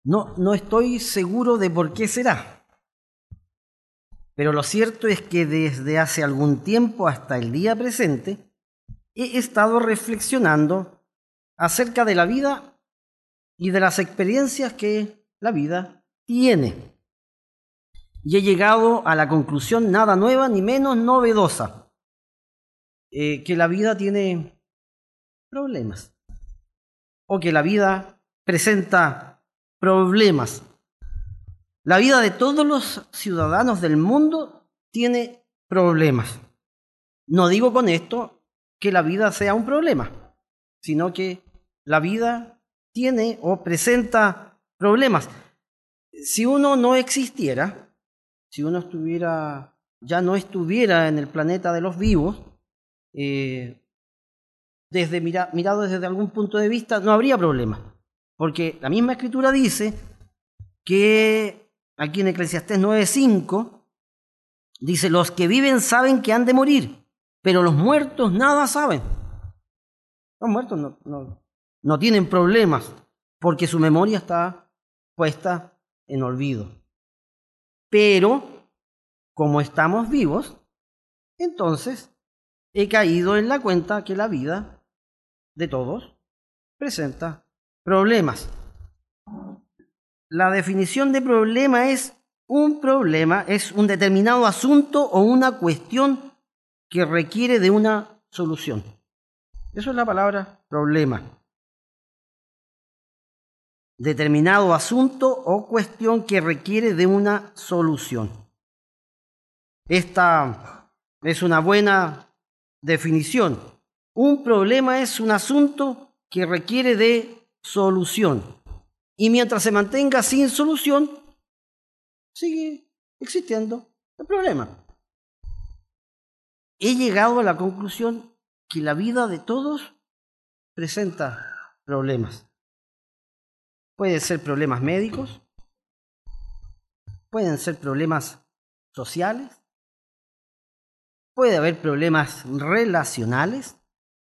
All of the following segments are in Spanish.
No estoy seguro de por qué será, pero lo cierto es que desde hace algún tiempo hasta el día presente he estado reflexionando acerca de la vida y de las experiencias que la vida tiene. Y he llegado a la conclusión nada nueva ni menos novedosa, que la vida tiene problemas, o que la vida presenta problemas. La vida de todos los ciudadanos del mundo tiene problemas. No digo con esto que la vida sea un problema, sino que la vida tiene o presenta problemas. Si uno no existiera, si uno ya no estuviera en el planeta de los vivos, mirado desde algún punto de vista, no habría problema. Porque la misma Escritura dice que aquí en Eclesiastés 9:5, dice: los que viven saben que han de morir, pero los muertos nada saben. Los muertos no tienen problemas, porque su memoria está puesta en olvido. Pero, como estamos vivos, entonces he caído en la cuenta que la vida de todos presenta problemas. La definición de problema es un determinado asunto o una cuestión que requiere de una solución. Eso es la palabra problema. Determinado asunto o cuestión que requiere de una solución. Esta es una buena definición. Un problema es un asunto que requiere de solución. Y mientras se mantenga sin solución, sigue existiendo el problema. He llegado a la conclusión que la vida de todos presenta problemas. Pueden ser problemas médicos, pueden ser problemas sociales, puede haber problemas relacionales,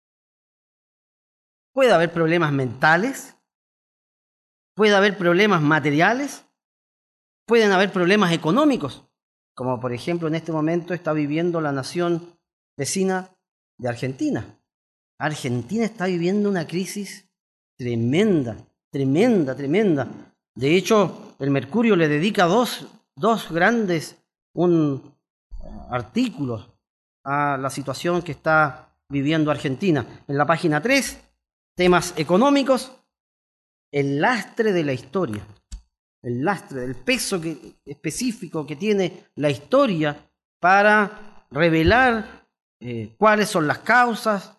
puede haber problemas mentales, puede haber problemas materiales, pueden haber problemas económicos, como por ejemplo en este momento está viviendo la nación vecina de Argentina. Argentina está viviendo una crisis tremenda. De hecho, el Mercurio le dedica dos grandes artículos a la situación que está viviendo Argentina. En la página 3, temas económicos, el lastre de la historia, el lastre del peso específico que tiene la historia para revelar cuáles son las causas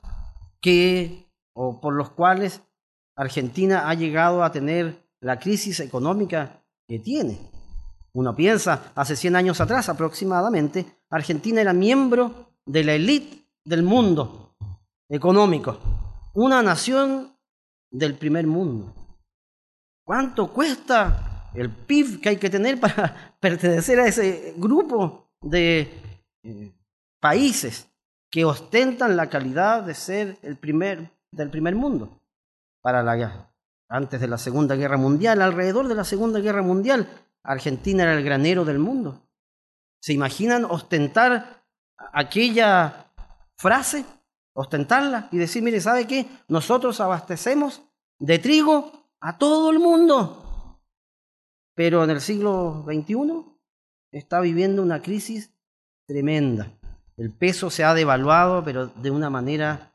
por los cuales Argentina ha llegado a tener la crisis económica que tiene. Uno piensa, hace 100 años atrás aproximadamente, Argentina era miembro de la élite del mundo económico, una nación del primer mundo. ¿Cuánto cuesta el PIB que hay que tener para pertenecer a ese grupo de países que ostentan la calidad de ser del primer mundo? Antes de la Segunda Guerra Mundial, alrededor de la Segunda Guerra Mundial, Argentina era el granero del mundo. ¿Se imaginan ostentar aquella frase? Ostentarla y decir: mire, ¿sabe qué? Nosotros abastecemos de trigo a todo el mundo. Pero en el siglo XXI está viviendo una crisis tremenda. El peso se ha devaluado, pero de una manera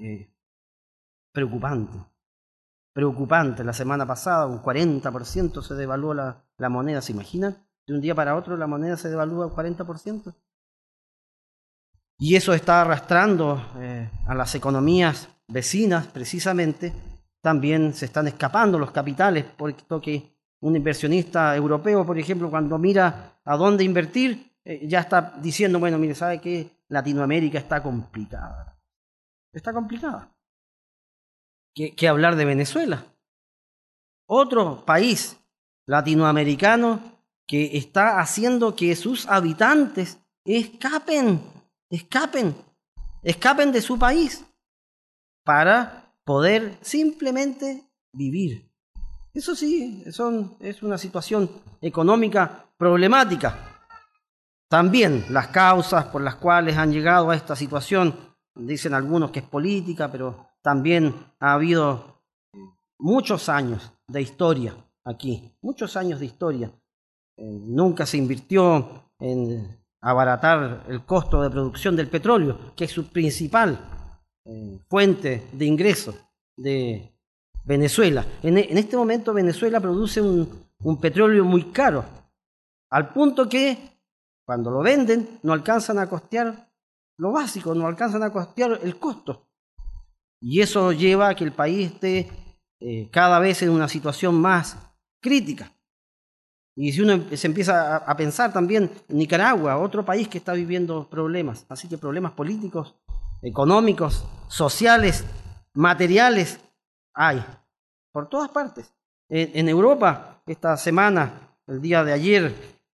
preocupante. La semana pasada un 40% se devaluó la moneda. ¿Se imaginan? De un día para otro la moneda se devalúa un 40%. Y eso está arrastrando a las economías vecinas, precisamente. También se están escapando los capitales, porque un inversionista europeo, por ejemplo, cuando mira a dónde invertir, ya está diciendo: bueno, mire, ¿sabe qué? Latinoamérica está complicada. Está complicada. ¿Qué hablar de Venezuela? Otro país latinoamericano que está haciendo que sus habitantes escapen de su país para poder simplemente vivir. Eso sí, es una situación económica problemática. También las causas por las cuales han llegado a esta situación, dicen algunos que es política, pero también ha habido muchos años de historia aquí, muchos años de historia. Nunca se invirtió en abaratar el costo de producción del petróleo, que es su principal fuente de ingresos de Venezuela. En este momento Venezuela produce un petróleo muy caro, al punto que cuando lo venden no alcanzan a costear lo básico, no alcanzan a costear el costo. Y eso lleva a que el país esté cada vez en una situación más crítica. Y si uno se empieza a pensar también en Nicaragua, otro país que está viviendo problemas, así que problemas políticos, económicos, sociales, materiales, hay por todas partes. En Europa, esta semana, el día de ayer,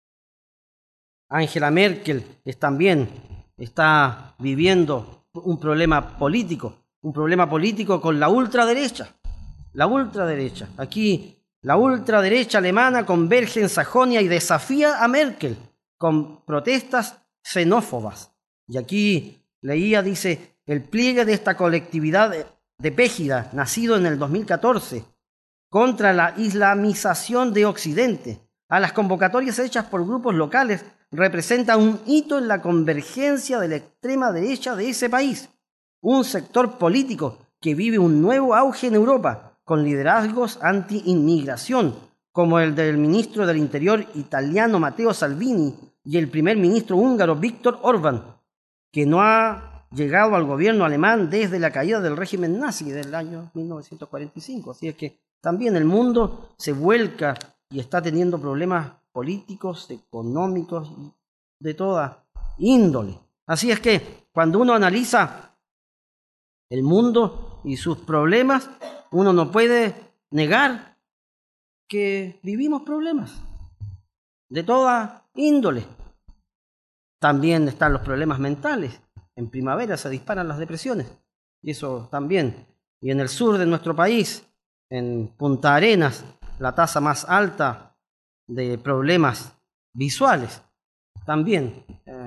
Angela Merkel también está viviendo un problema político con la ultraderecha. La ultraderecha. Aquí la ultraderecha alemana converge en Sajonia y desafía a Merkel con protestas xenófobas. Y aquí leía, dice, el pliegue de esta colectividad de Pégida, nacido en el 2014, contra la islamización de Occidente, a las convocatorias hechas por grupos locales, representa un hito en la convergencia de la extrema derecha de ese país, un sector político que vive un nuevo auge en Europa, con liderazgos anti-inmigración, como el del ministro del Interior italiano Matteo Salvini y el primer ministro húngaro Viktor Orbán, que no ha llegado al gobierno alemán desde la caída del régimen nazi del año 1945. Así es que también el mundo se vuelca y está teniendo problemas políticos, económicos, de toda índole. Así es que cuando uno analiza el mundo y sus problemas, uno no puede negar que vivimos problemas de toda índole. También están los problemas mentales. En primavera se disparan las depresiones, y eso también. Y en el sur de nuestro país, en Punta Arenas, la tasa más alta de problemas visuales también.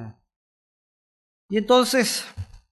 Y entonces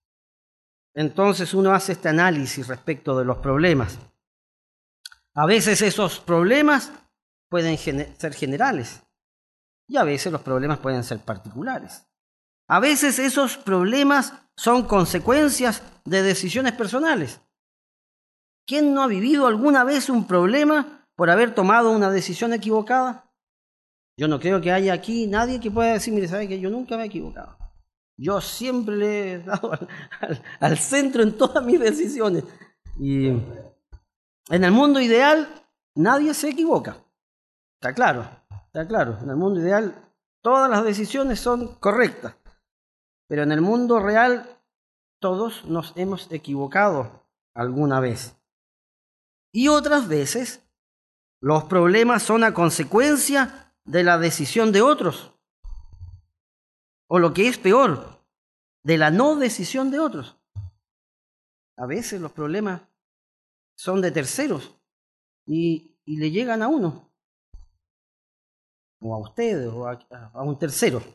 uno hace este análisis respecto de los problemas. A veces esos problemas pueden ser generales y a veces los problemas pueden ser particulares. A veces esos problemas son consecuencias de decisiones personales. ¿Quién no ha vivido alguna vez un problema por haber tomado una decisión equivocada? Yo no creo que haya aquí nadie que pueda decir, mire, ¿sabe que yo nunca me he equivocado? Yo siempre le he dado al centro en todas mis decisiones. Y en el mundo ideal nadie se equivoca. Está claro. En el mundo ideal todas las decisiones son correctas. Pero en el mundo real todos nos hemos equivocado alguna vez. Y otras veces los problemas son a consecuencia de la decisión de otros. O lo que es peor, de la no decisión de otros. A veces los problemas son de terceros y le llegan a uno, o a ustedes, o a un tercero.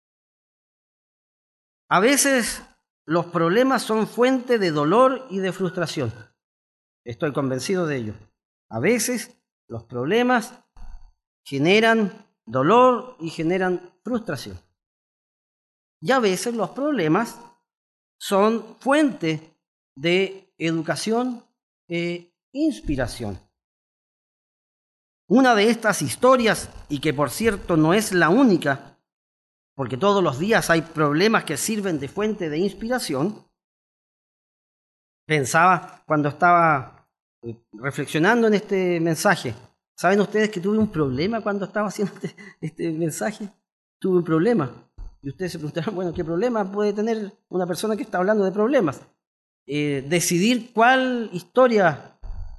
A veces los problemas son fuente de dolor y de frustración. Estoy convencido de ello. A veces los problemas generan dolor y generan frustración. Y a veces los problemas son fuente de educación e inspiración. Una de estas historias, y que por cierto no es la única, porque todos los días hay problemas que sirven de fuente de inspiración, pensaba cuando estaba reflexionando en este mensaje. ¿Saben ustedes que tuve un problema cuando estaba haciendo este mensaje? Tuve un problema. Y ustedes se preguntarán, bueno, ¿qué problema puede tener una persona que está hablando de problemas? Decidir cuál historia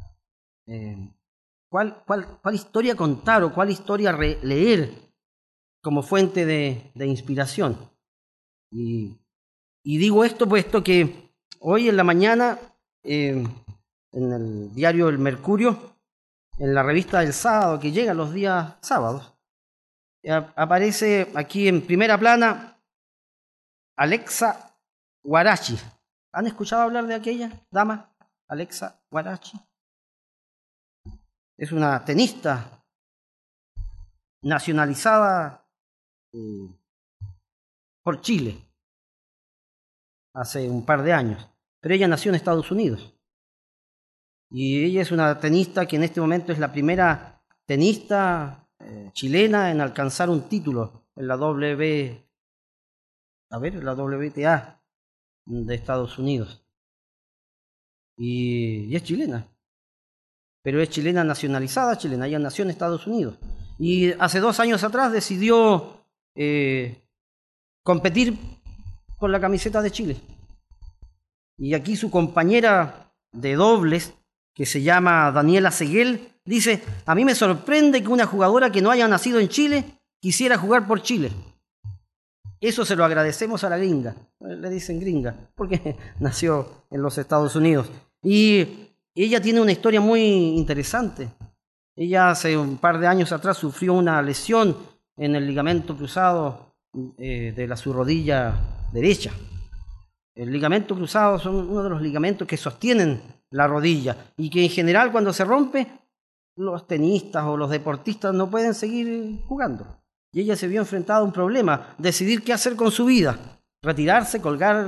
contar o cuál historia leer como fuente de inspiración. Y digo esto puesto que hoy en la mañana en el diario El Mercurio en la revista del sábado, que llega los días sábados, aparece aquí en primera plana Alexa Huarachi. ¿Han escuchado hablar de aquella dama? Alexa Huarachi. Es una tenista nacionalizada por Chile hace un par de años, pero ella nació en Estados Unidos. Y ella es una tenista que en este momento es la primera tenista chilena en alcanzar un título en la la WTA de Estados Unidos. Y es chilena, pero es chilena nacionalizada chilena, ella nació en Estados Unidos. Y hace 2 años atrás decidió competir por la camiseta de Chile. Y aquí su compañera de dobles, que se llama Daniela Seguel, dice: a mí me sorprende que una jugadora que no haya nacido en Chile quisiera jugar por Chile. Eso se lo agradecemos a la gringa. Le dicen gringa, porque nació en los Estados Unidos. Y ella tiene una historia muy interesante. Ella hace un par de años atrás sufrió una lesión en el ligamento cruzado de su rodilla derecha. El ligamento cruzado son uno de los ligamentos que sostienen la rodilla y que en general cuando se rompe, los tenistas o los deportistas no pueden seguir jugando. Y ella se vio enfrentada a un problema, decidir qué hacer con su vida, retirarse, colgar,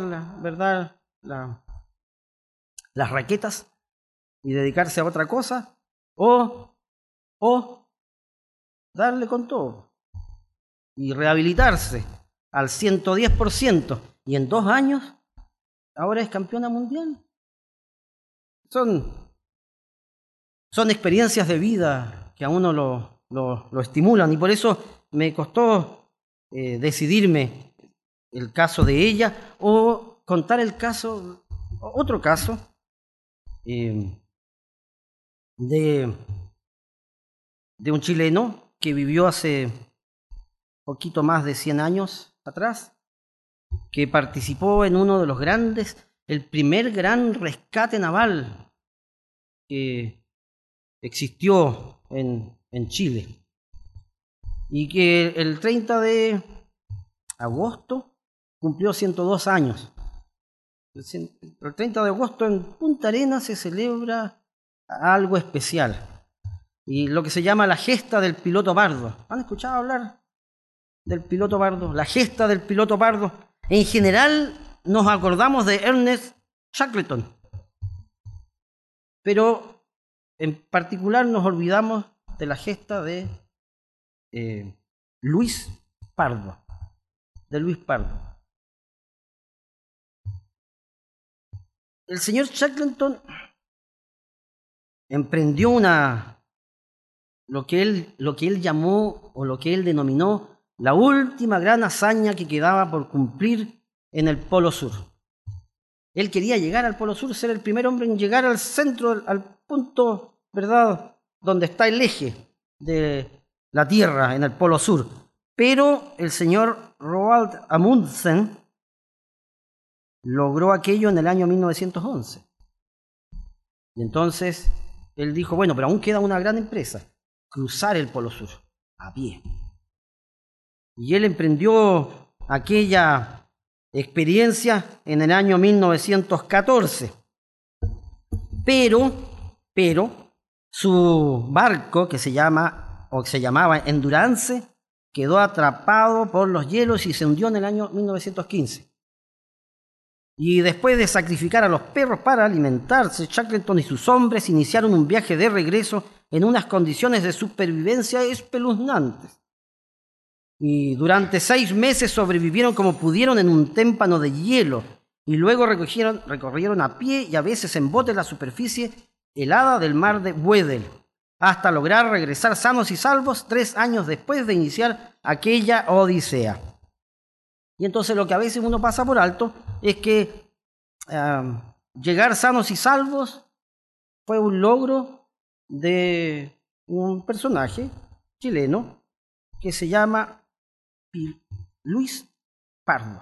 las raquetas y dedicarse a otra cosa, o darle con todo y rehabilitarse al 110%, y en 2 años ahora es campeona mundial. Son experiencias de vida que a uno lo estimulan, y por eso me costó decidirme el caso de ella o contar otro caso de un chileno que vivió hace poquito más de 100 años atrás, que participó en uno de los el primer gran rescate naval que existió en Chile, y que el 30 de agosto cumplió 102 años. El 30 de agosto en Punta Arenas se celebra algo especial, y lo que se llama la gesta del piloto pardo. ¿Han escuchado hablar del piloto pardo? La gesta del piloto pardo. En general nos acordamos de Ernest Shackleton, pero en particular nos olvidamos de la gesta de Luis Pardo. El señor Shackleton emprendió lo que él llamó, o lo que él denominó, la última gran hazaña que quedaba por cumplir en el Polo Sur. Él quería llegar al Polo Sur, ser el primer hombre en llegar al centro, al punto, ¿verdad?, donde está el eje de la Tierra, en el Polo Sur. Pero el señor Roald Amundsen logró aquello en el año 1911. Y entonces él dijo: bueno, pero aún queda una gran empresa, cruzar el Polo Sur a pie. Y él emprendió aquella experiencia en el año 1914. Pero su barco, que se llamaba Endurance, quedó atrapado por los hielos y se hundió en el año 1915. Y después de sacrificar a los perros para alimentarse, Shackleton y sus hombres iniciaron un viaje de regreso en unas condiciones de supervivencia espeluznantes. Y durante 6 meses sobrevivieron como pudieron en un témpano de hielo, y luego recorrieron a pie y a veces en bote la superficie helada del mar de Weddell, hasta lograr regresar sanos y salvos 3 años después de iniciar aquella odisea. Y entonces lo que a veces uno pasa por alto es que llegar sanos y salvos fue un logro de un personaje chileno que se llama Luis Pardo,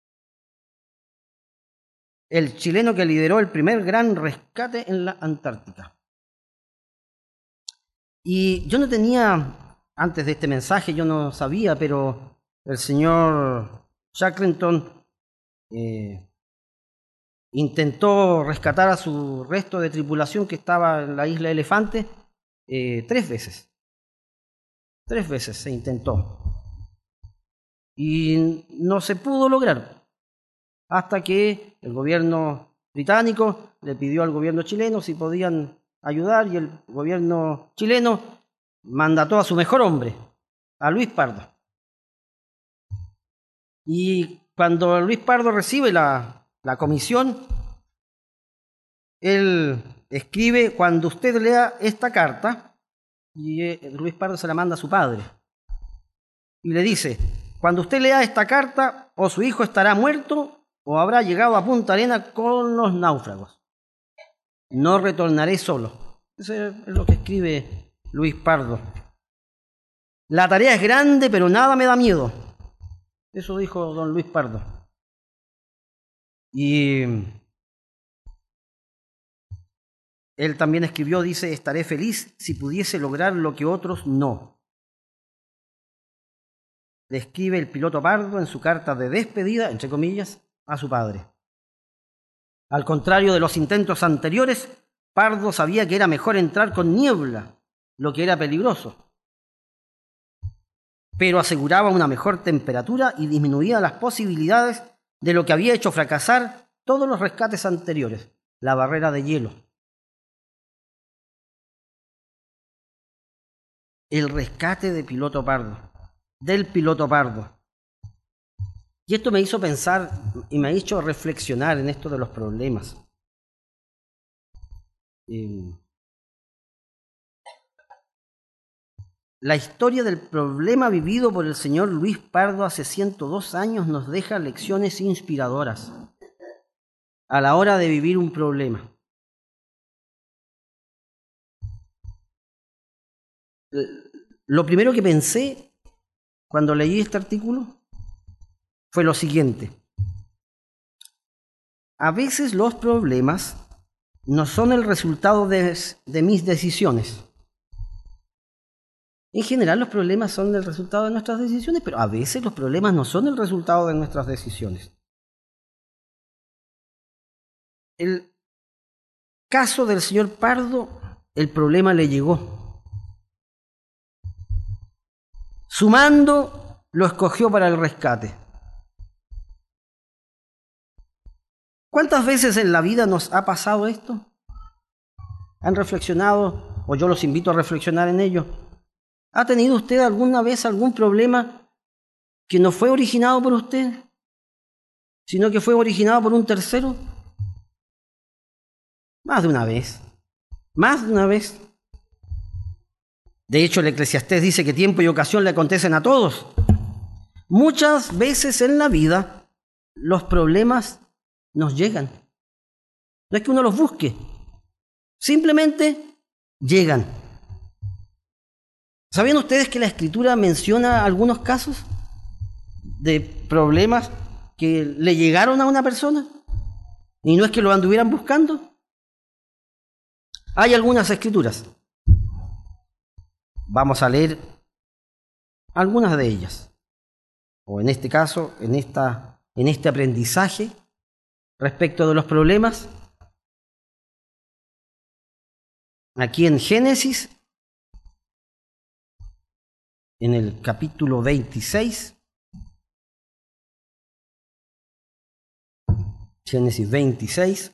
el chileno que lideró el primer gran rescate en la Antártica. Y yo no tenía, antes de este mensaje, yo no sabía, pero el señor Shackleton intentó rescatar a su resto de tripulación que estaba en la isla Elefante 3 veces. 3 veces se intentó. Y no se pudo lograr. Hasta que el gobierno británico le pidió al gobierno chileno si podían ayudar, y el gobierno chileno mandató a su mejor hombre, a Luis Pardo. Y cuando Luis Pardo recibe la comisión, él escribe: cuando usted lea esta carta, y Luis Pardo se la manda a su padre, y le dice: cuando usted lea esta carta, o su hijo estará muerto, o habrá llegado a Punta Arenas con los náufragos. No retornaré solo. Eso es lo que escribe Luis Pardo. La tarea es grande, pero nada me da miedo. Eso dijo don Luis Pardo. Y él también escribió, dice: estaré feliz si pudiese lograr lo que otros no. Le escribe el piloto Pardo en su carta de despedida, entre comillas, a su padre. Al contrario de los intentos anteriores, Pardo sabía que era mejor entrar con niebla, lo que era peligroso, pero aseguraba una mejor temperatura y disminuía las posibilidades de lo que había hecho fracasar todos los rescates anteriores, la barrera de hielo. El rescate de piloto Pardo, del piloto Pardo. Y esto me hizo pensar y me ha hecho reflexionar en esto de los problemas. La historia del problema vivido por el señor Luis Pardo hace 102 años nos deja lecciones inspiradoras a la hora de vivir un problema. Lo primero que pensé cuando leí este artículo fue lo siguiente: a veces los problemas no son el resultado de mis decisiones. En general los problemas son el resultado de nuestras decisiones, pero a veces los problemas no son el resultado de nuestras decisiones. El caso del señor Pardo, el problema le llegó. Su mando lo escogió para el rescate. ¿Cuántas veces en la vida nos ha pasado esto? ¿Han reflexionado, o yo los invito a reflexionar en ello? ¿Ha tenido usted alguna vez algún problema que no fue originado por usted, sino que fue originado por un tercero? Más de una vez. Más de una vez. De hecho, el Eclesiastés dice que tiempo y ocasión le acontecen a todos. Muchas veces en la vida los problemas nos llegan. No es que uno los busque, simplemente llegan. ¿Sabían ustedes que la Escritura menciona algunos casos de problemas que le llegaron a una persona? Y no es que lo anduvieran buscando. Hay algunas escrituras. Vamos a leer algunas de ellas. O en este caso, en este aprendizaje respecto de los problemas. Aquí en Génesis, en el capítulo 26. Génesis 26.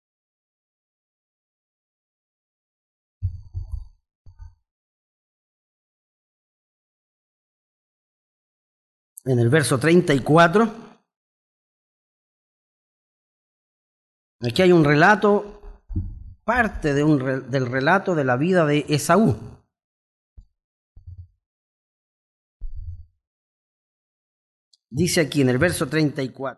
En el verso 34. Aquí hay un relato, parte del relato de la vida de Esaú. Dice aquí en el verso 34.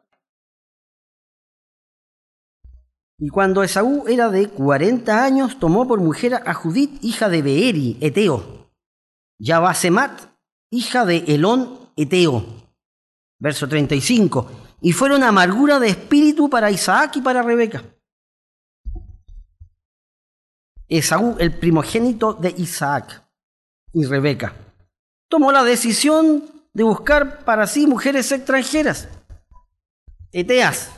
Y cuando Esaú era de 40 años, tomó por mujer a Judit, hija de Beeri, Eteo, y a Basemat, hija de Elón, Eteo. Verso 35. Y fueron amargura de espíritu para Isaac y para Rebeca. Esaú, el primogénito de Isaac. y Rebeca. Tomó la decisión de buscar para sí mujeres extranjeras, eteas.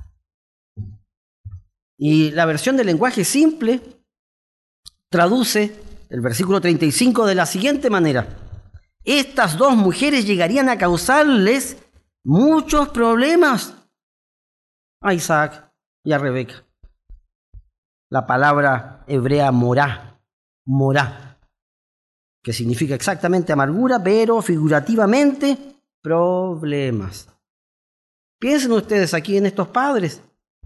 Y la versión del lenguaje simple traduce el versículo 35 de la siguiente manera: estas dos mujeres llegarían a causarles muchos problemas a Isaac y a Rebeca. La palabra hebrea morá, que significa exactamente amargura, pero figurativamente problemas. Piensen ustedes aquí en estos padres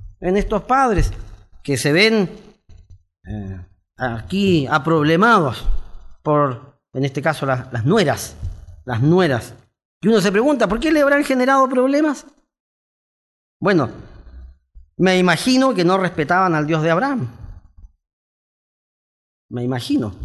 que se ven aquí aproblemados por, en este caso, las nueras. Y uno se pregunta, ¿por qué le habrán generado problemas? Bueno, me imagino que no respetaban al Dios de Abraham. Me imagino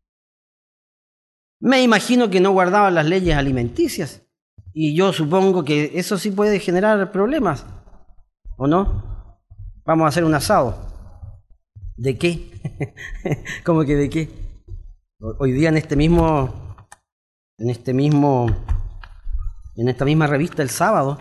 que no guardaban las leyes alimenticias. Y yo supongo que eso sí puede generar problemas, ¿o no? Vamos a hacer un asado. ¿De qué? ¿Cómo que de qué? Hoy día en esta misma revista El Sábado,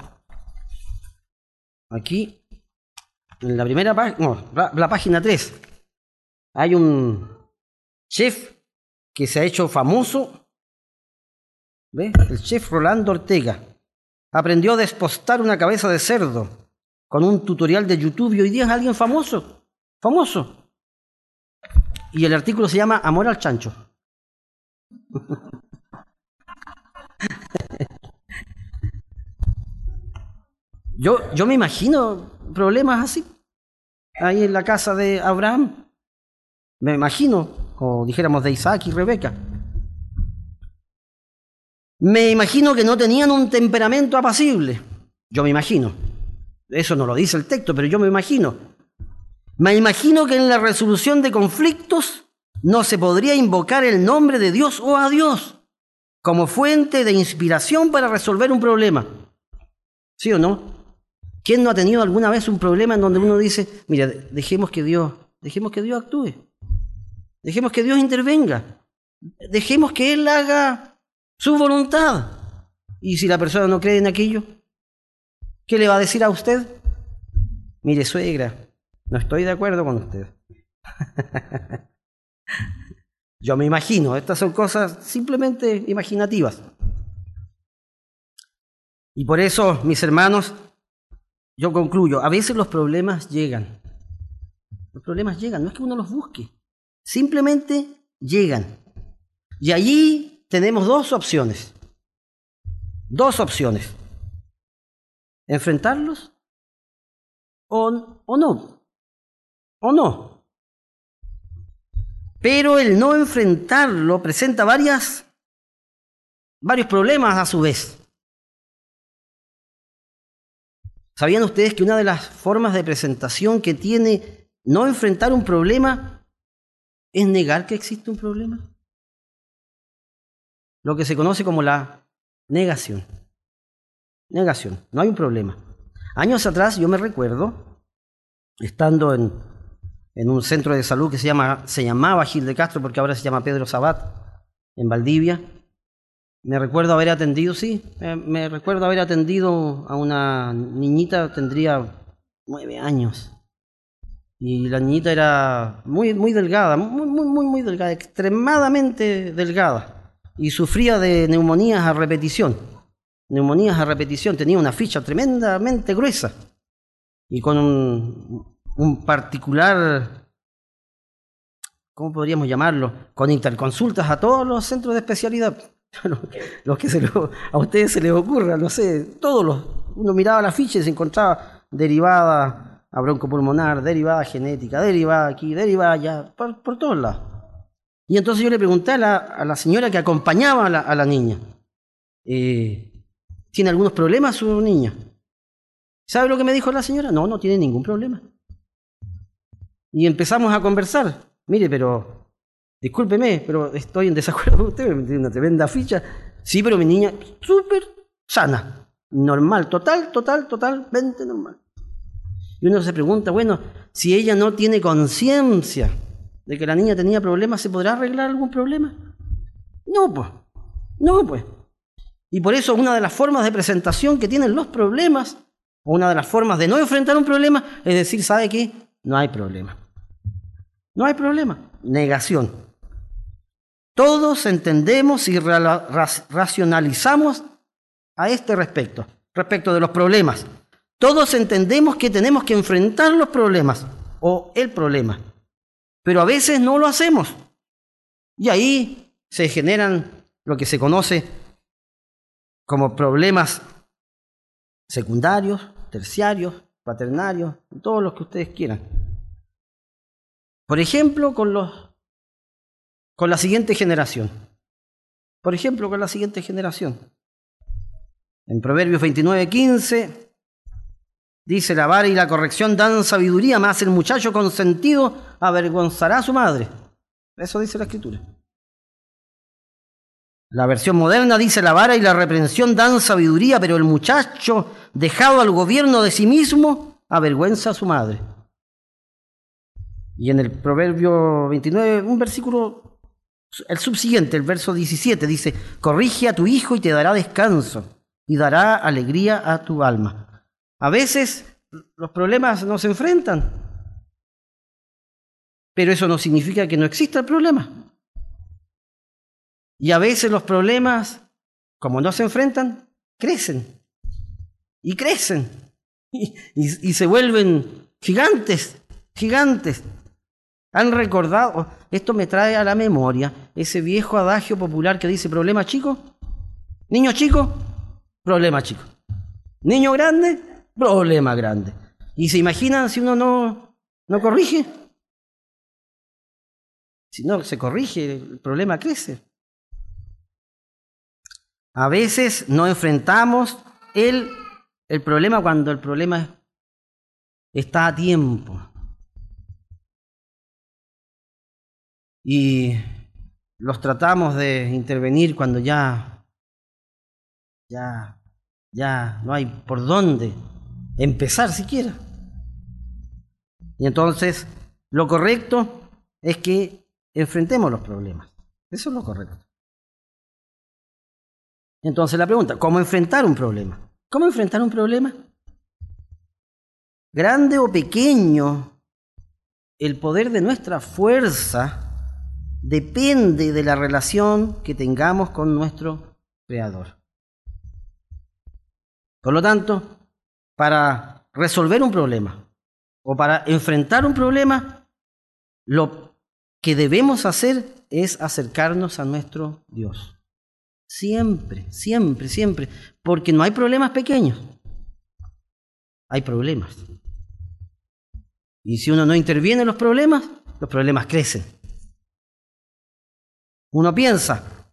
aquí, en la primera página, no, la página 3, hay un chef que se ha hecho famoso. ¿Ve? El chef Rolando Ortega aprendió a despostar una cabeza de cerdo con un tutorial de YouTube y hoy día es alguien famoso. Y el artículo se llama Amor al chancho. Yo me imagino problemas así, ahí en la casa de Abraham. Me imagino, o dijéramos de Isaac y Rebeca. Me imagino que no tenían un temperamento apacible. Yo me imagino. Eso no lo dice el texto, pero yo me imagino. Me imagino que en la resolución de conflictos no se podría invocar el nombre de Dios o a Dios como fuente de inspiración para resolver un problema. ¿Sí o no? ¿Quién no ha tenido alguna vez un problema en donde uno dice, mira, dejemos que Dios actúe, dejemos que Dios intervenga, dejemos que Él haga su voluntad? Y si la persona no cree en aquello, ¿qué le va a decir a usted? Mire, suegra, no estoy de acuerdo con usted. Yo me imagino, estas son cosas simplemente imaginativas. Y por eso, mis hermanos, yo concluyo, a veces los problemas llegan. Los problemas llegan, no es que uno los busque, simplemente llegan. Y allí tenemos dos opciones. ¿Enfrentarlos o no? Pero el no enfrentarlo presenta varios problemas a su vez. ¿Sabían ustedes que una de las formas de presentación que tiene no enfrentar un problema es negar que existe un problema? Lo que se conoce como la negación. No hay un problema. Años atrás yo me recuerdo, estando en un centro de salud que se llamaba Gil de Castro, porque ahora se llama Pedro Sabat, en Valdivia. Me recuerdo haber atendido a una niñita, tendría 9 años. Y la niñita era muy delgada, muy delgada, extremadamente delgada. Y sufría de neumonías a repetición. Tenía una ficha tremendamente gruesa. Y con un particular, ¿cómo podríamos llamarlo? Con interconsultas a todos los centros de especialidad. Los que a ustedes se les ocurra, no sé, uno miraba la ficha y se encontraba derivada a broncopulmonar, derivada genética, derivada aquí, derivada allá, por todos lados. Y entonces yo le pregunté a la señora que acompañaba a la niña, ¿tiene algunos problemas su niña? ¿Sabe lo que me dijo la señora? No tiene ningún problema. Y empezamos a conversar. Mire, pero discúlpeme, pero estoy en desacuerdo con usted, me tiene una tremenda ficha. Sí, pero mi niña, súper sana, normal, totalmente normal. Y uno se pregunta, bueno, si ella no tiene conciencia de que la niña tenía problemas, ¿se podrá arreglar algún problema? No, pues. No, pues. Y por eso una de las formas de presentación que tienen los problemas, o una de las formas de no enfrentar un problema, es decir, ¿sabe qué? No hay problema. No hay problema. Negación. Todos entendemos y racionalizamos a este respecto de los problemas. Todos entendemos que tenemos que enfrentar los problemas o el problema, pero a veces no lo hacemos. Y ahí se generan lo que se conoce como problemas secundarios, terciarios, cuaternarios, todos los que ustedes quieran. Por ejemplo, con la siguiente generación. En Proverbios 29:15 dice: la vara y la corrección dan sabiduría, mas el muchacho consentido avergonzará a su madre. Eso dice la Escritura. La versión moderna dice: la vara y la reprensión dan sabiduría, pero el muchacho dejado al gobierno de sí mismo avergüenza a su madre. Y en el Proverbio 29, un versículo, el subsiguiente, el verso 17, dice: corrige a tu hijo y te dará descanso, y dará alegría a tu alma. A veces los problemas no se enfrentan, pero eso no significa que no exista el problema. Y a veces los problemas, como no se enfrentan, crecen. Y crecen. Y se vuelven gigantes. Han recordado, esto me trae a la memoria ese viejo adagio popular que dice: problema chico, niño chico, problema chico. Niño grande, problema grande. ¿Y se imaginan si uno no corrige? Si no se corrige, el problema crece. A veces no enfrentamos el problema cuando el problema está a tiempo. Y los tratamos de intervenir cuando ya no hay por dónde empezar siquiera. Y entonces lo correcto es que enfrentemos los problemas. Eso es lo correcto. Entonces la pregunta: ¿cómo enfrentar un problema? ¿Cómo enfrentar un problema? Grande o pequeño, el poder de nuestra fuerza depende de la relación que tengamos con nuestro Creador. Por lo tanto, para resolver un problema o para enfrentar un problema, lo que debemos hacer es acercarnos a nuestro Dios. Siempre, porque no hay problemas pequeños, hay problemas. Y si uno no interviene en los problemas crecen. Uno piensa,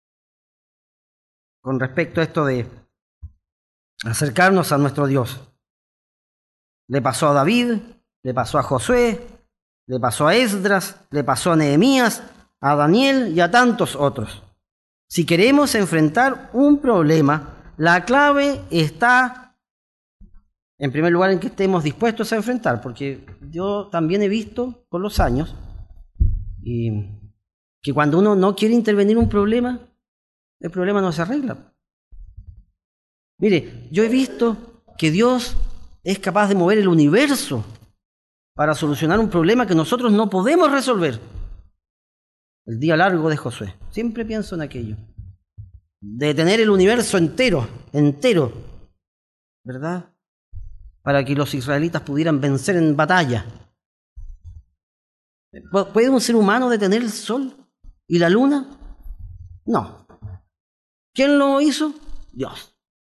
con respecto a esto de acercarnos a nuestro Dios, le pasó a David, le pasó a Josué, le pasó a Esdras, le pasó a Nehemías, a Daniel y a tantos otros. Si queremos enfrentar un problema, la clave está, en primer lugar, en que estemos dispuestos a enfrentar, porque yo también he visto con los años que cuando uno no quiere intervenir un problema, el problema no se arregla. Mire, yo he visto que Dios es capaz de mover el universo para solucionar un problema que nosotros no podemos resolver. El día largo de Josué. Siempre pienso en aquello. De tener el universo entero, ¿verdad? Para que los israelitas pudieran vencer en batalla. ¿Puede un ser humano detener el sol y la luna? No. ¿Quién lo hizo? Dios.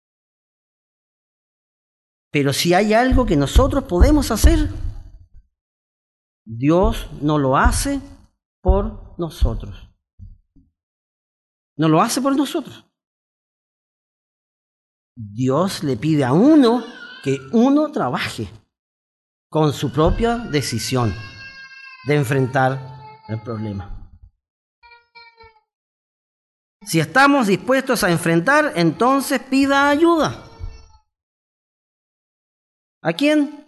Pero si hay algo que nosotros podemos hacer, Dios no lo hace por nosotros. No lo hace por nosotros. Dios le pide a uno que uno trabaje con su propia decisión de enfrentar el problema. Si estamos dispuestos a enfrentar, entonces pida ayuda. ¿A quién?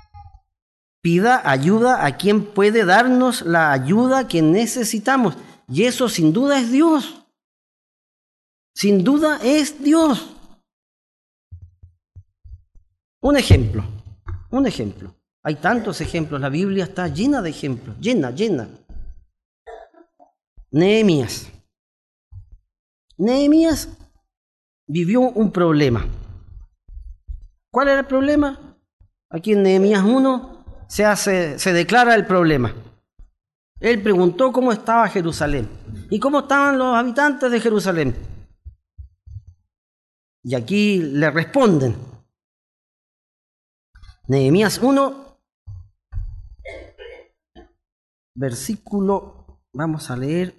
Pida ayuda a quien puede darnos la ayuda que necesitamos. Y eso sin duda es Dios. Sin duda es Dios. Un ejemplo. Hay tantos ejemplos. La Biblia está llena de ejemplos. Llena. Nehemías. Nehemías vivió un problema. ¿Cuál era el problema? Aquí en Nehemías 1 se declara el problema. Él preguntó cómo estaba Jerusalén y cómo estaban los habitantes de Jerusalén. Y aquí le responden. Nehemías 1, versículo, vamos a leer,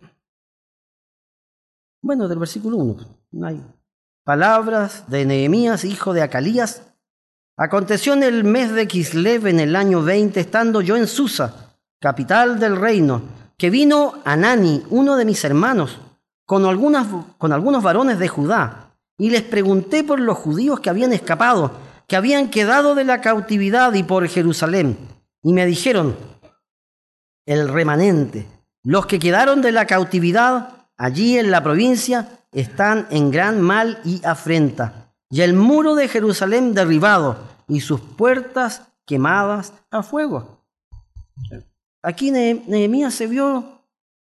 del versículo 1. No hay. Palabras de Nehemías, hijo de Acalías. Aconteció en el mes de Kislev, en el año 20, estando yo en Susa, capital del reino, que vino Anani, uno de mis hermanos, con algunos varones de Judá, y les pregunté por los judíos que habían escapado, que habían quedado de la cautividad y por Jerusalén. Y me dijeron, el remanente, los que quedaron de la cautividad allí en la provincia, están en gran mal y afrenta, y el muro de Jerusalén derribado, y sus puertas quemadas a fuego. Aquí Nehemías se vio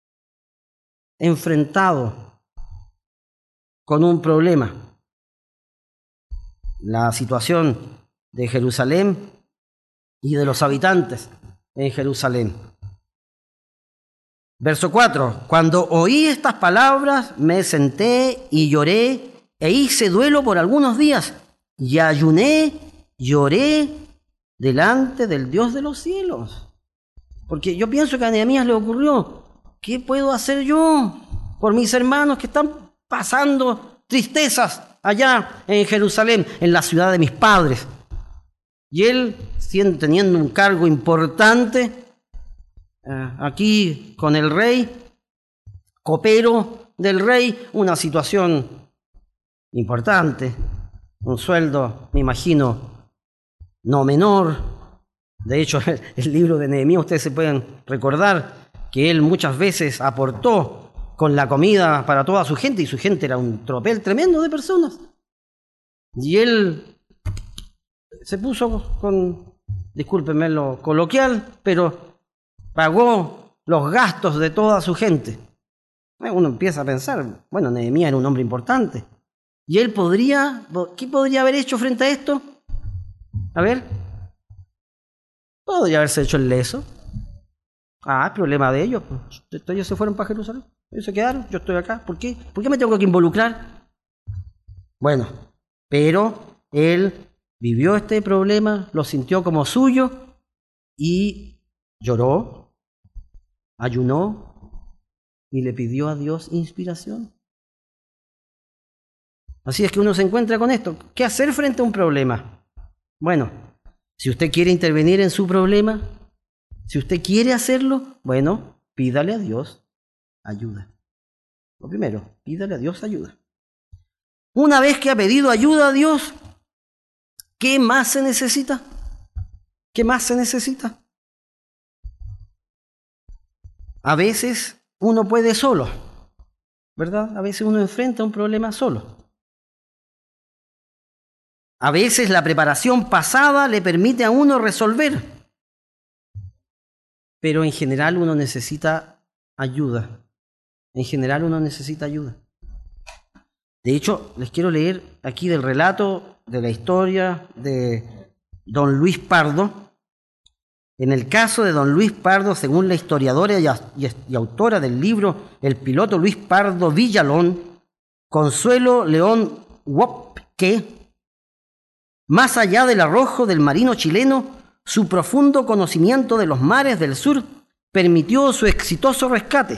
enfrentado con un problema. La situación de Jerusalén y de los habitantes en Jerusalén. Verso 4. Cuando oí estas palabras, me senté y lloré e hice duelo por algunos días y ayuné, lloré delante del Dios de los cielos. Porque yo pienso que a Nehemías le ocurrió, ¿qué puedo hacer yo por mis hermanos que están pasando tristezas allá en Jerusalén, en la ciudad de mis padres? Y él, teniendo un cargo importante aquí con el rey, copero del rey, una situación importante, un sueldo, me imagino, no menor. De hecho, el libro de Nehemías, ustedes se pueden recordar que él muchas veces aportó con la comida para toda su gente, y su gente era un tropel tremendo de personas. Y él se puso discúlpenme lo coloquial, pero pagó los gastos de toda su gente. Uno empieza a pensar, Nehemías era un hombre importante. ¿Y él qué podría haber hecho frente a esto? A ver, podría haberse hecho el leso. Problema de ellos. Ellos se fueron para Jerusalén. Ellos se quedaron, yo estoy acá. ¿Por qué? ¿Por qué me tengo que involucrar? Pero él vivió este problema, lo sintió como suyo y lloró, ayunó y le pidió a Dios inspiración. Así es que uno se encuentra con esto. ¿Qué hacer frente a un problema? Si usted quiere intervenir en su problema, si usted quiere hacerlo, pídale a Dios ayuda. Lo primero, pídale a Dios ayuda. Una vez que ha pedido ayuda a Dios, ¿qué más se necesita? ¿Qué más se necesita? A veces uno puede solo, ¿verdad? A veces uno enfrenta un problema solo. A veces la preparación pasada le permite a uno resolver, pero en general uno necesita ayuda. De hecho, les quiero leer aquí del relato de la historia de don Luis Pardo. En el caso de don Luis Pardo, según la historiadora y autora del libro El piloto Luis Pardo Villalón, Consuelo León Wopke, más allá del arrojo del marino chileno, su profundo conocimiento de los mares del sur permitió su exitoso rescate.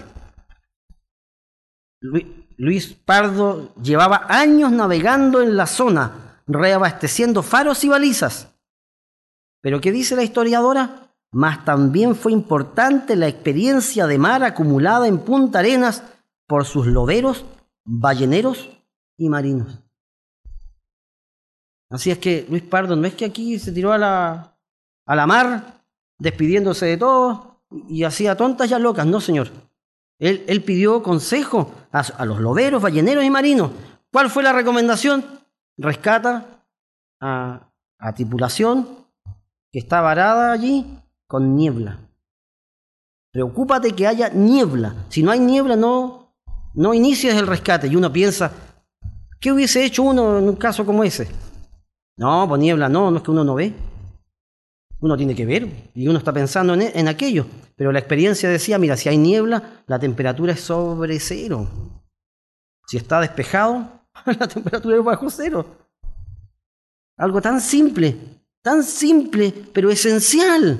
Luis Pardo llevaba años navegando en la zona, reabasteciendo faros y balizas. Pero ¿qué dice la historiadora? Mas también fue importante la experiencia de mar acumulada en Punta Arenas por sus loberos, balleneros y marinos. Así es que Luis Pardo no es que aquí se tiró a la mar despidiéndose de todos y hacía tontas y a locas, no señor. Él pidió consejo a los loberos, balleneros y marinos. ¿Cuál fue la recomendación? Rescata a tripulación que está varada allí con niebla. Preocúpate que haya niebla. Si no hay niebla, no inicies el rescate. Y uno piensa, ¿qué hubiese hecho uno en un caso como ese? No, pues niebla no es que uno no ve. Uno tiene que ver y uno está pensando en aquello. Pero la experiencia decía, mira, si hay niebla, la temperatura es sobre cero. Si está despejado, la temperatura es bajo cero. Algo tan simple, pero esencial.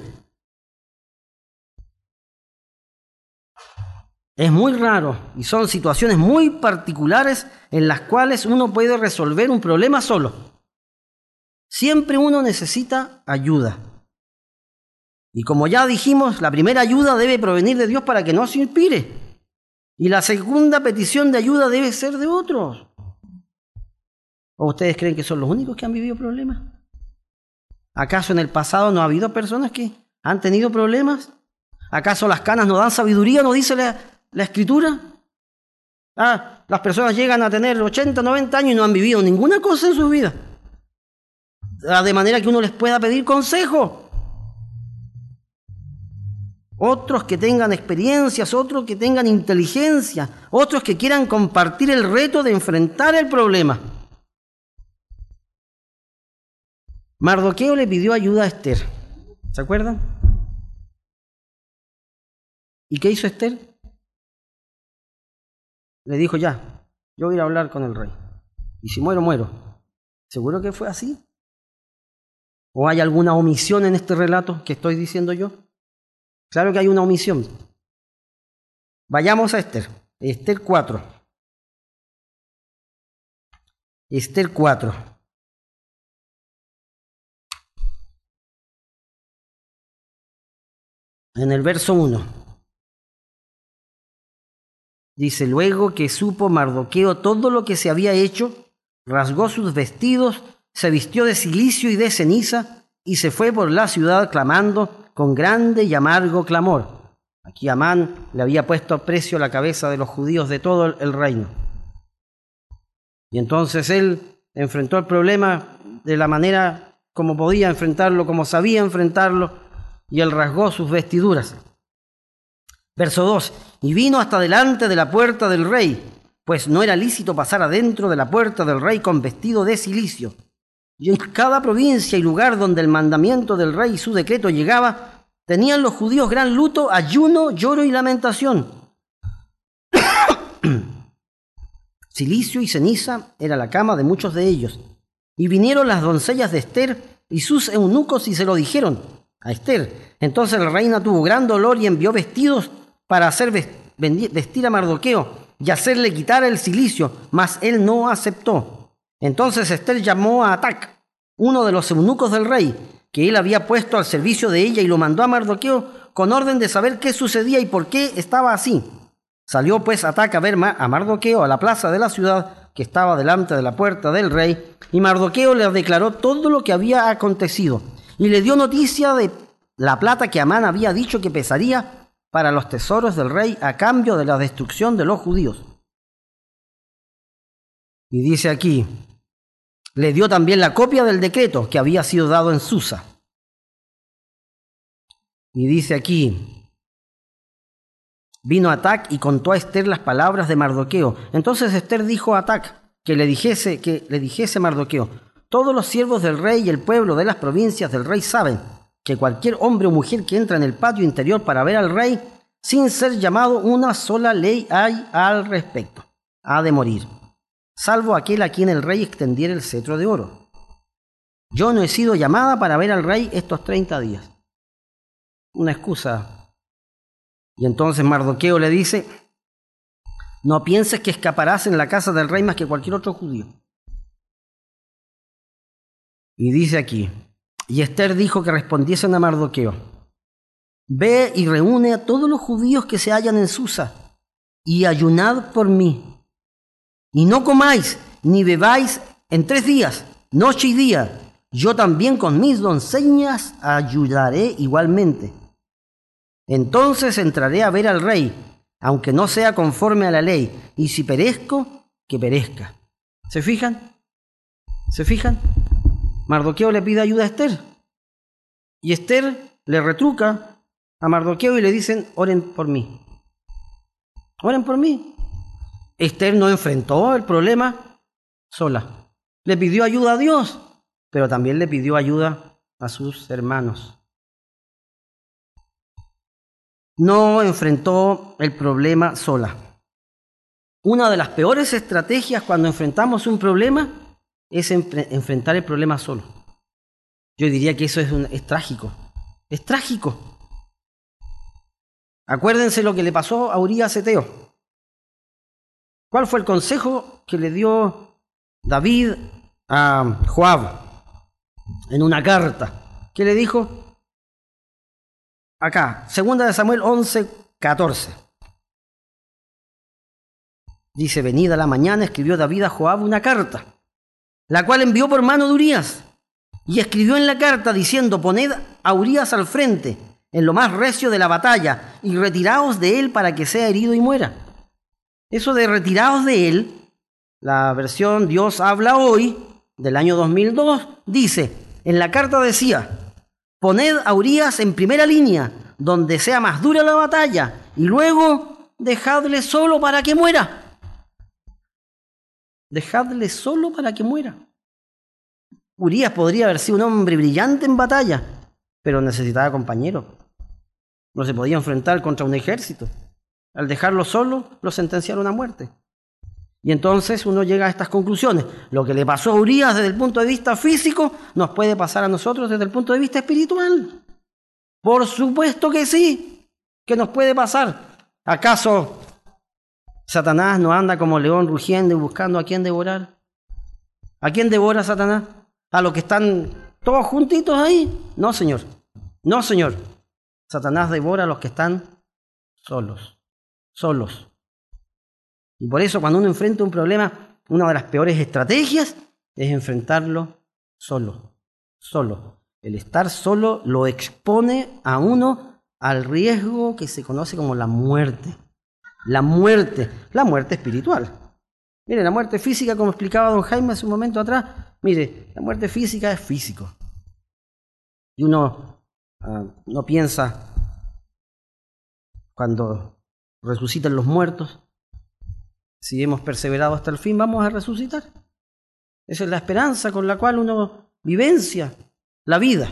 Es muy raro y son situaciones muy particulares en las cuales uno puede resolver un problema solo. Siempre uno necesita ayuda. Y como ya dijimos, la primera ayuda debe provenir de Dios para que no se inspire. Y la segunda petición de ayuda debe ser de otros. ¿O ustedes creen que son los únicos que han vivido problemas? ¿Acaso en el pasado no ha habido personas que han tenido problemas? ¿Acaso las canas no dan sabiduría, no dice la Escritura? Las personas llegan a tener 80, 90 años y no han vivido ninguna cosa en su vida. De manera que uno les pueda pedir consejo. Otros que tengan experiencias, otros que tengan inteligencia, otros que quieran compartir el reto de enfrentar el problema. Mardoqueo le pidió ayuda a Esther. ¿Se acuerdan? ¿Y qué hizo Esther? Le dijo, ya, yo voy a ir a hablar con el rey. Y si muero, muero. ¿Seguro que fue así? ¿O hay alguna omisión en este relato que estoy diciendo yo? Claro que hay una omisión. Vayamos a Esther. Esther 4. Esther 4. En el verso 1. Dice, luego que supo Mardoqueo todo lo que se había hecho, rasgó sus vestidos, se vistió de cilicio y de ceniza, y se fue por la ciudad clamando con grande y amargo clamor. Aquí Amán le había puesto a precio la cabeza de los judíos de todo el reino. Y entonces él enfrentó el problema de la manera como podía enfrentarlo, como sabía enfrentarlo, y él rasgó sus vestiduras. Verso 2. Y vino hasta delante de la puerta del rey, pues no era lícito pasar adentro de la puerta del rey con vestido de cilicio. Y en cada provincia y lugar donde el mandamiento del rey y su decreto llegaba, tenían los judíos gran luto, ayuno, lloro y lamentación. Cilicio y ceniza era la cama de muchos de ellos. Y vinieron las doncellas de Esther y sus eunucos y se lo dijeron a Esther. Entonces la reina tuvo gran dolor y envió vestidos para hacer vestir a Mardoqueo y hacerle quitar el cilicio, mas él no aceptó. Entonces Esther llamó a Atac, uno de los eunucos del rey, que él había puesto al servicio de ella, y lo mandó a Mardoqueo con orden de saber qué sucedía y por qué estaba así. Salió pues Atac a ver a Mardoqueo a la plaza de la ciudad, que estaba delante de la puerta del rey, y Mardoqueo le declaró todo lo que había acontecido, y le dio noticia de la plata que Amán había dicho que pesaría para los tesoros del rey a cambio de la destrucción de los judíos. Y dice aquí, le dio también la copia del decreto que había sido dado en Susa. Y dice aquí, vino Atac y contó a Esther las palabras de Mardoqueo. Entonces Esther dijo a Atac que le dijese Mardoqueo, todos los siervos del rey y el pueblo de las provincias del rey saben que cualquier hombre o mujer que entra en el patio interior para ver al rey, sin ser llamado, una sola ley hay al respecto: ha de morir, salvo aquel a quien el rey extendiera el cetro de oro. Yo no he sido llamada para ver al rey estos 30 días. Una excusa. Y entonces Mardoqueo le dice, no pienses que escaparás en la casa del rey más que cualquier otro judío. Y dice aquí, y Esther dijo que respondiesen a Mardoqueo, ve y reúne a todos los judíos que se hallan en Susa, y ayunad por mí. Y no comáis ni bebáis en 3 días, noche y día. Yo también con mis doncellas ayudaré igualmente. Entonces entraré a ver al rey, aunque no sea conforme a la ley, y si perezco, que perezca. ¿Se fijan? ¿Se fijan? Mardoqueo le pide ayuda a Esther, y Esther le retruca a Mardoqueo y le dicen, oren por mí. Oren por mí. Esther no enfrentó el problema sola. Le pidió ayuda a Dios, pero también le pidió ayuda a sus hermanos. No enfrentó el problema sola. Una de las peores estrategias cuando enfrentamos un problema es enfrentar el problema solo. Yo diría que eso es trágico. Es trágico. Acuérdense lo que le pasó a Urías Eteo. ¿Cuál fue el consejo que le dio David a Joab en una carta? ¿Qué le dijo? Acá, 2 de Samuel 11:14. Dice, venida la mañana, escribió David a Joab una carta, la cual envió por mano de Urías. Y escribió en la carta diciendo, poned a Urías al frente, en lo más recio de la batalla, y retiraos de él para que sea herido y muera. Eso de retiraos de él, la versión Dios habla hoy, del año 2002, dice, en la carta decía, poned a Urías en primera línea, donde sea más dura la batalla, y luego dejadle solo para que muera. Dejadle solo para que muera. Urías podría haber sido un hombre brillante en batalla, pero necesitaba compañeros. No se podía enfrentar contra un ejército. Al dejarlo solo, lo sentenciaron a muerte. Y entonces uno llega a estas conclusiones. Lo que le pasó a Urías desde el punto de vista físico, nos puede pasar a nosotros desde el punto de vista espiritual. Por supuesto que sí, que nos puede pasar. ¿Acaso Satanás no anda como león rugiendo y buscando a quién devorar? ¿A quién devora Satanás? ¿A los que están todos juntitos ahí? No, señor. No, señor. Satanás devora a los que están solos. Solos. Y por eso cuando uno enfrenta un problema, una de las peores estrategias es enfrentarlo solo. Solo. El estar solo lo expone a uno al riesgo que se conoce como la muerte. La muerte espiritual. Mire, la muerte física, como explicaba don Jaime hace un momento atrás, mire, la muerte física es físico. Y uno no piensa cuando resucitan los muertos, si hemos perseverado hasta el fin, vamos a resucitar. Esa es la esperanza con la cual uno vivencia la vida.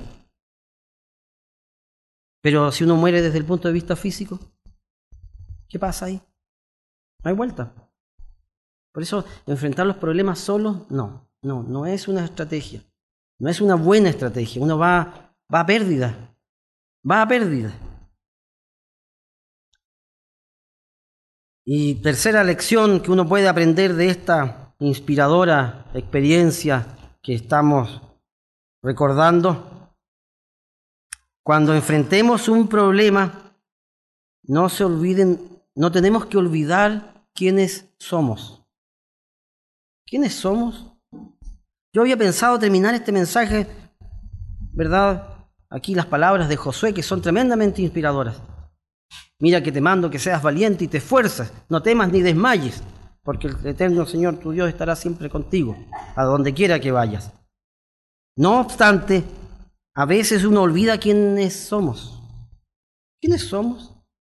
Pero si uno muere desde el punto de vista físico, ¿qué pasa ahí? No hay vuelta. Por eso, enfrentar los problemas solos, no es una estrategia. No es una buena estrategia. Uno va a pérdida. Va a pérdida. Y tercera lección que uno puede aprender de esta inspiradora experiencia que estamos recordando. Cuando enfrentemos un problema, no se olviden, no tenemos que olvidar quiénes somos. ¿Quiénes somos? Yo había pensado terminar este mensaje, ¿verdad? Aquí las palabras de Josué que son tremendamente inspiradoras. Mira que te mando que seas valiente y te esfuerces, no temas ni desmayes, porque el eterno Señor tu Dios estará siempre contigo, a donde quiera que vayas. No obstante, a veces uno olvida quiénes somos. ¿Quiénes somos?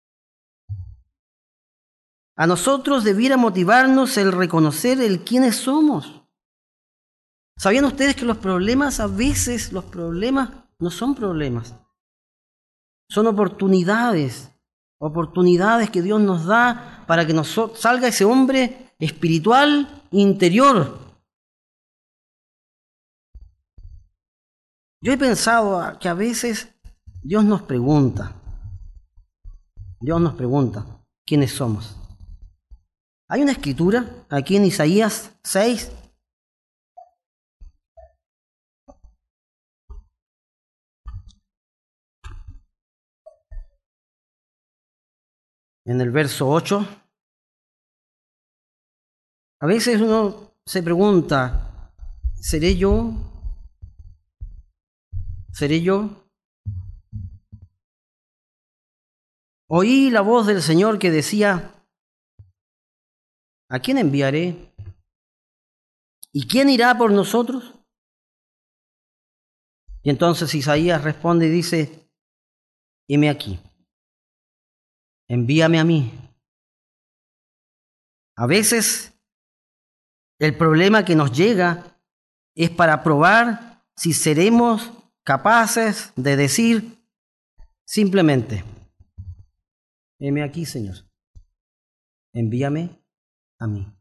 A nosotros debiera motivarnos el reconocer el quiénes somos. ¿Sabían ustedes que los problemas, a veces los problemas no son problemas? Son oportunidades que Dios nos da para que nos salga ese hombre espiritual interior. Yo he pensado que a veces Dios nos pregunta, ¿quiénes somos? Hay una escritura aquí en Isaías 6, en el verso 8. A veces uno se pregunta, ¿seré yo? ¿Seré yo? Oí la voz del Señor que decía: ¿a quién enviaré? ¿Y quién irá por nosotros? Y entonces Isaías responde y dice: heme aquí, envíame a mí. A veces el problema que nos llega es para probar si seremos capaces de decir simplemente: heme aquí, Señor, envíame a mí.